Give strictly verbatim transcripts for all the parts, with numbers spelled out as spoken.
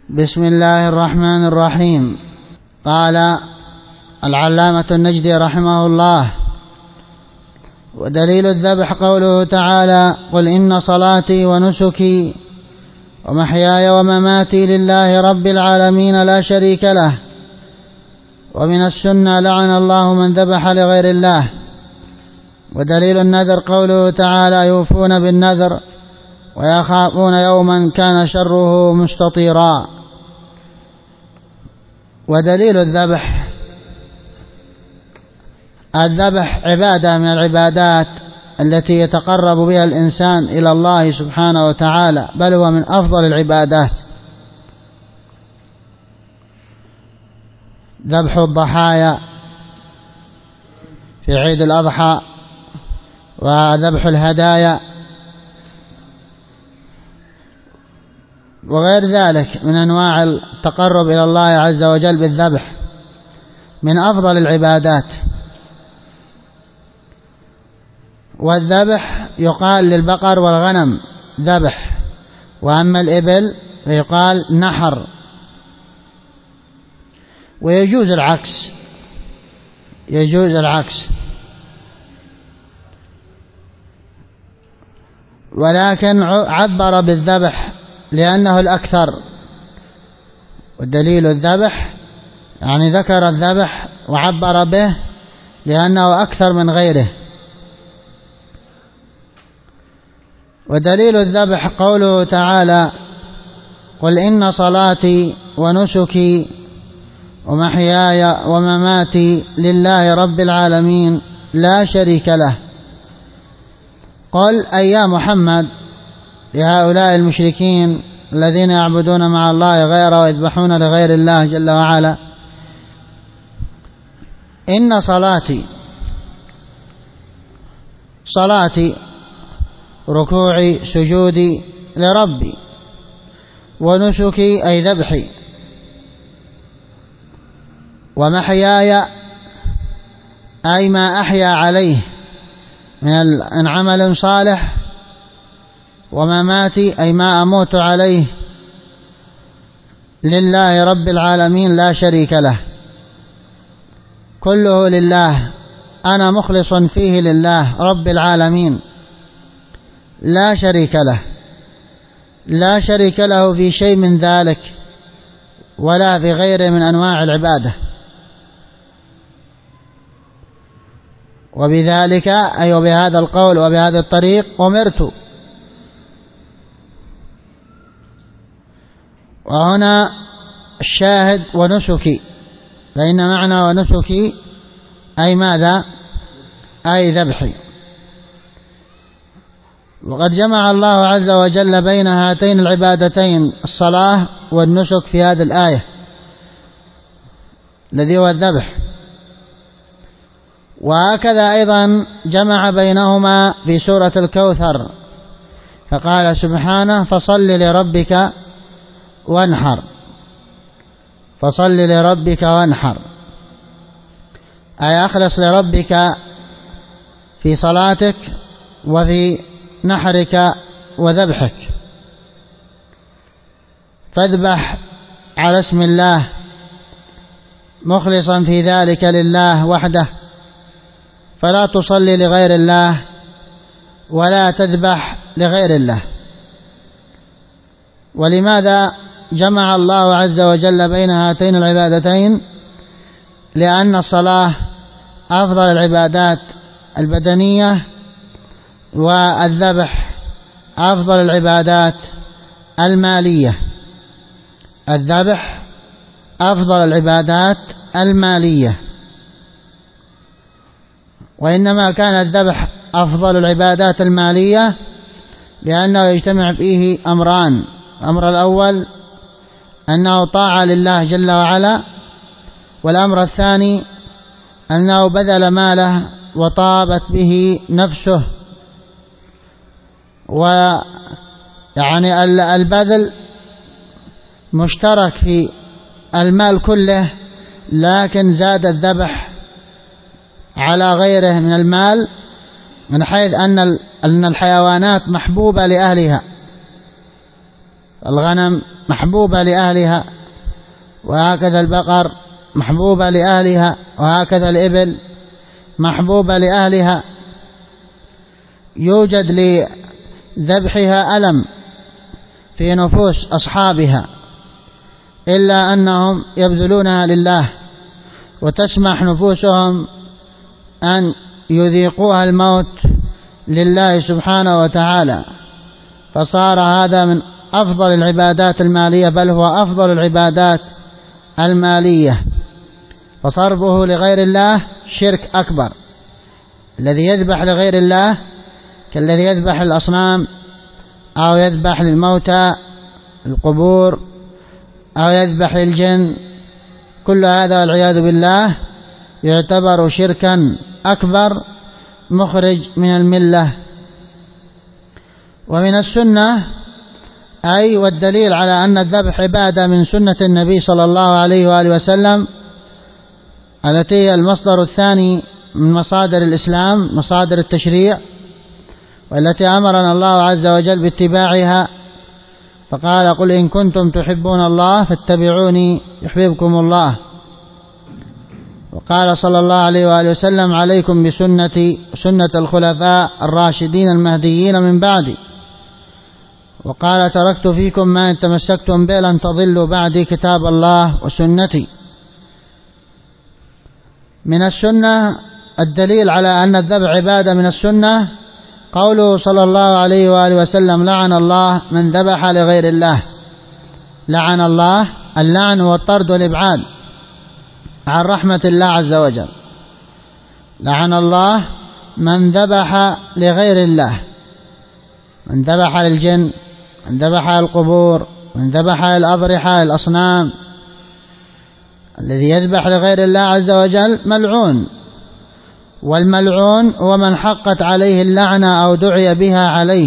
بسم الله الرحمن الرحيم. قال العلامة النجدي رحمه الله: ودليل الذبح قوله تعالى: قل إن صلاتي ونسكي ومحياي ومماتي لله رب العالمين لا شريك له. ومن السنة: لعن الله من ذبح لغير الله. ودليل النذر قوله تعالى: يوفون بالنذر ويخافون يوما كان شره مستطيرا. ودليل الذبح: الذبح عبادة من العبادات التي يتقرب بها الإنسان إلى الله سبحانه وتعالى، بل هو من أفضل العبادات. ذبح الضحايا في عيد الأضحى، وذبح الهدايا، وغير ذلك من أنواع التقرب إلى الله عز وجل بالذبح، من أفضل العبادات. والذبح يقال للبقر والغنم ذبح، وأما الإبل فيقال نحر. ويجوز العكس، يجوز العكس، ولكن عبر بالذبح لأنه الأكثر. والدليل الذبح يعني ذكر الذبح وعبر به لأنه أكثر من غيره. ودليل الذبح قوله تعالى: قل إن صلاتي ونسكي ومحياي ومماتي لله رب العالمين لا شريك له. قل أي يا محمد لهؤلاء المشركين الذين يعبدون مع الله غيره ويذبحون لغير الله جل وعلا: إن صلاتي، صلاتي ركوعي سجودي لربي، ونسكي أي ذبحي، ومحياي أي ما أحيا عليه من عمل صالح، ومماتي أي ما أموت عليه لله رب العالمين لا شريك له. كله لله، أنا مخلص فيه لله رب العالمين لا شريك له، لا شريك له في شيء من ذلك ولا في غيره من أنواع العبادة. وبذلك أي وبهذا القول وبهذا الطريق أمرت. وهنا الشاهد ونسكي، فإن معنى ونسكي أي ماذا؟ أي ذبحي. وقد جمع الله عز وجل بين هاتين العبادتين الصلاة والنسك في هذه الآية الذي هو الذبح. وهكذا أيضا جمع بينهما في سورة الكوثر، فقال سبحانه: فصل لربك وانحر، فصل لربك وانحر، أي أخلص لربك في صلاتك وفي نحرك وذبحك، فاذبح على اسم الله مخلصا في ذلك لله وحده، فلا تصلي لغير الله ولا تذبح لغير الله. ولماذا جمع الله عز وجل بين هاتين العبادتين؟ لأن الصلاة أفضل العبادات البدنية، والذبح أفضل العبادات المالية. الذبح أفضل العبادات المالية، وإنما كان الذبح أفضل العبادات المالية لأنه يجتمع فيه أمران: الأمر الأول أنه طاعة لله جل وعلا، والأمر الثاني أنه بذل ماله وطابت به نفسه. ويعني البذل مشترك في المال كله، لكن زاد الذبح على غيره من المال، من حيث أن الحيوانات محبوبة لأهلها، الغنم محبوبة لأهلها، وهكذا البقر محبوبة لأهلها، وهكذا الإبل محبوبة لأهلها. يوجد لذبحها ألم في نفوس أصحابها، إلا أنهم يبذلونها لله، وتسمح نفوسهم أن يذيقوها الموت لله سبحانه وتعالى. فصار هذا من أفضل العبادات المالية، بل هو أفضل العبادات المالية. فصرفه لغير الله شرك أكبر. الذي يذبح لغير الله كالذي يذبح الأصنام، أو يذبح للموتى القبور، أو يذبح للجن. كل هذا والعياذ بالله يعتبر شركا أكبر مخرج من الملة. ومن السنة أي والدليل على أن الذبح عبادة من سنة النبي صلى الله عليه وآله وسلم، التي هي المصدر الثاني من مصادر الإسلام، مصادر التشريع، والتي أمرنا الله عز وجل باتباعها. فقال: قل إن كنتم تحبون الله فاتبعوني يحببكم الله. وقال صلى الله عليه وآله وسلم: عليكم بسنتي سنة الخلفاء الراشدين المهديين من بعدي. وقال: تركت فيكم ما إن تمسكتم به لن تضلوا بعدي كتاب الله وسنتي. من السنة الدليل على أن الذبح عبادة من السنة قوله صلى الله عليه وآله وسلم: لعن الله من ذبح لغير الله. لعن الله، اللعن هو الطرد والإبعاد عن رحمة الله عز وجل. لعن الله من ذبح لغير الله، من ذبح للجن، من ذبح للقبور، من ذبح للأضرحة الأصنام. الذي يذبح لغير الله عز وجل ملعون، والملعون هو من حقت عليه اللعنة أو دعي بها عليه.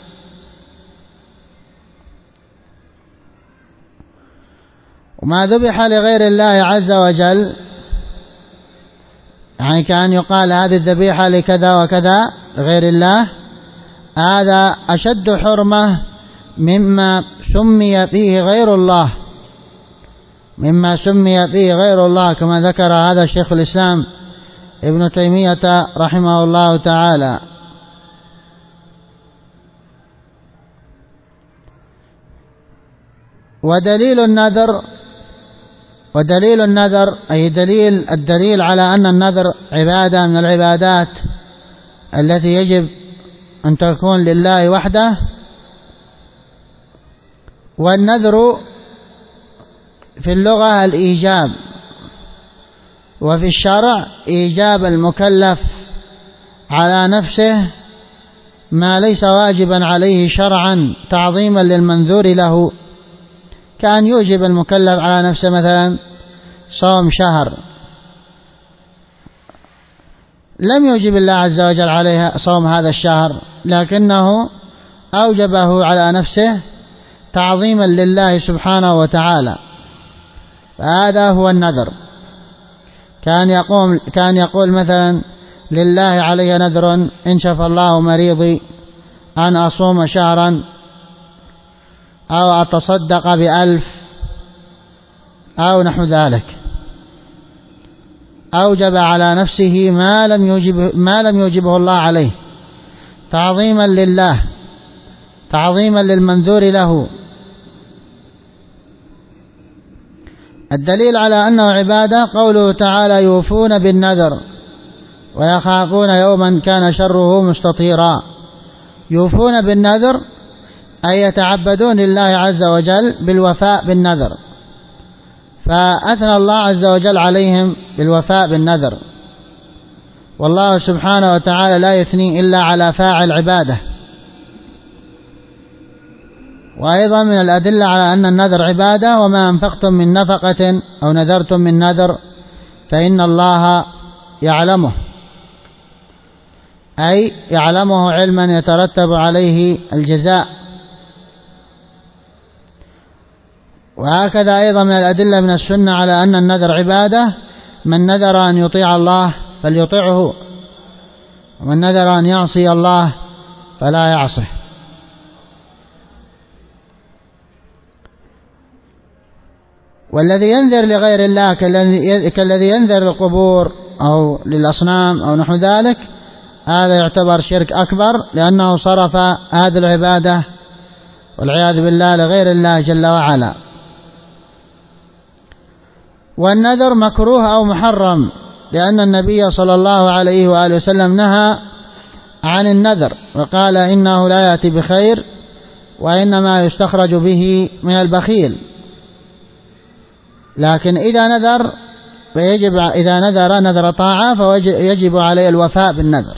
وما ذبح لغير الله عز وجل يعني كان يقال هذه الذبيحة لكذا وكذا لغير الله، هذا أشد حرمة مما سمي فيه غير الله، مما سمي فيه غير الله، كما ذكر هذا شيخ الإسلام ابن تيمية رحمه الله تعالى. ودليل النذر، ودليل النذر أي دليل الدليل على أن النذر عبادة من العبادات التي يجب أن تكون لله وحده. والنذر في اللغة الإيجاب، وفي الشرع إيجاب المكلف على نفسه ما ليس واجبا عليه شرعا تعظيما للمنذور له، كأن يوجب المكلف على نفسه مثلا صوم شهر، لم يوجب الله عز وجل عليه صوم هذا الشهر، لكنه أوجبه على نفسه تعظيما لله سبحانه وتعالى، فهذا هو النذر. كان يقوم كان يقول مثلا: لله علي نذر إن شفى الله مريضي أن أصوم شهرا، أو أتصدق بألف، أو نحو ذلك. أوجب على نفسه ما لم يوجب ما لم يوجبه الله عليه تعظيما لله، تعظيما للمنذور له. الدليل على أنه عبادة قوله تعالى: يوفون بالنذر ويخافون يوما كان شره مستطيرا. يوفون بالنذر أي يتعبدون لله عز وجل بالوفاء بالنذر، فأثنى الله عز وجل عليهم بالوفاء بالنذر. والله سبحانه وتعالى لا يثني إلا على فاعل عباده. وأيضا من الأدلة على أن النذر عبادة: وما أنفقتم من نفقة أو نذرتم من نذر فإن الله يعلمه، أي يعلمه علما يترتب عليه الجزاء. وهكذا أيضا من الأدلة من السنة على أن النذر عبادة: من نذر أن يطيع الله فليطعه، ومن نذر أن يعصي الله فلا يعصه. والذي ينذر لغير الله كالذي ينذر للقبور أو للأصنام أو نحو ذلك، هذا يعتبر شرك أكبر، لأنه صرف هذه العبادة والعياذ بالله لغير الله جل وعلا. والنذر مكروه أو محرم، لأن النبي صلى الله عليه وآله وسلم نهى عن النذر وقال إنه لا يأتي بخير، وإنما يستخرج به من البخيل. لكن إذا نذر فيجب إذا نذر نذر طاعة فيجب عليه الوفاء بالنذر.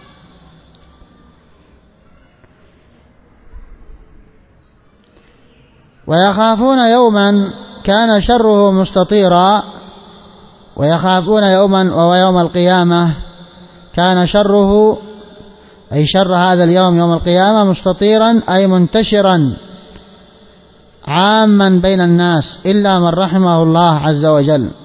ويخافون يوما كان شره مستطيرا، ويخافون يوما وهو يوم القيامة كان شره أي شر هذا اليوم يوم القيامة مستطيرا أي منتشرا عاما بين الناس إلا من رحمه الله عز وجل.